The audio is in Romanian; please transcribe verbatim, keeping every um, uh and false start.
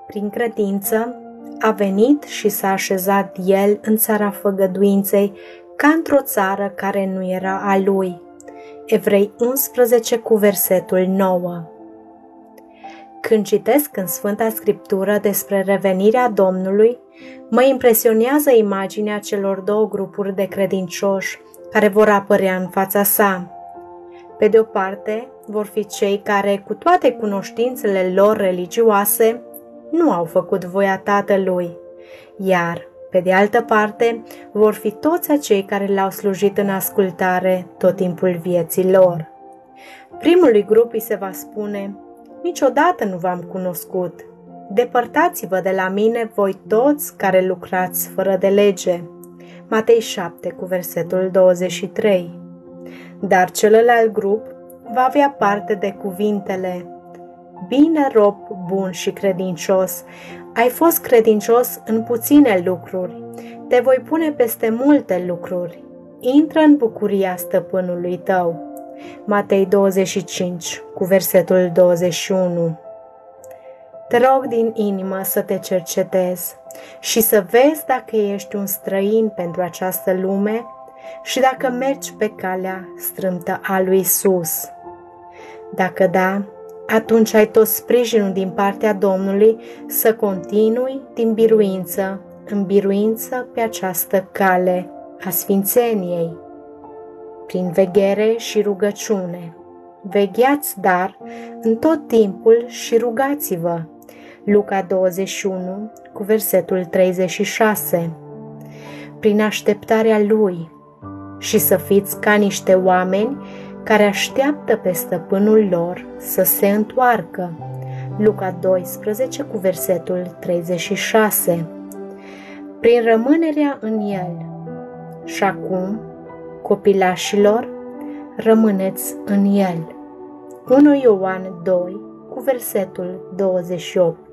Prin credință a venit și s-a așezat el în țara făgăduinței, ca într-o țară care nu era a lui. Evrei unsprezece cu versetul nouă. Când citesc în Sfânta Scriptură despre revenirea Domnului, mă impresionează imaginea celor două grupuri de credincioși care vor apărea în fața sa. Pe de o parte, vor fi cei care, cu toate cunoștințele lor religioase, nu au făcut voia Tatălui, iar, pe de altă parte, vor fi toți acei care l-au slujit în ascultare tot timpul vieții lor. Primului grup îi se va spune: niciodată nu v-am cunoscut. Depărtați-vă de la mine, voi toți care lucrați fără de lege. Matei șapte cu versetul douăzeci și trei. Dar celălalt grup va avea parte de cuvintele: bine, rob bun și credincios, ai fost credincios în puține lucruri, te voi pune peste multe lucruri. Intră în bucuria stăpânului tău. Matei douăzeci și cinci cu versetul douăzeci și unu. Te rog din inimă să te cercetezi și să vezi dacă ești un străin pentru această lume și dacă mergi pe calea strâmtă a lui Isus. Dacă da, atunci ai tot sprijinul din partea Domnului să continui din biruință în biruință pe această cale a sfințeniei, prin veghere și rugăciune. Vegheați, dar, în tot timpul și rugați-vă. Luca douăzeci și unu cu versetul treizeci și șase. Prin așteptarea Lui și să fiți ca niște oameni care așteaptă pe stăpânul lor să se întoarcă. Luca doisprezece cu versetul treizeci și șase. Prin rămânerea în El. Și acum, copilașilor, rămâneți în El. unu Ioan doi cu versetul douăzeci și opt.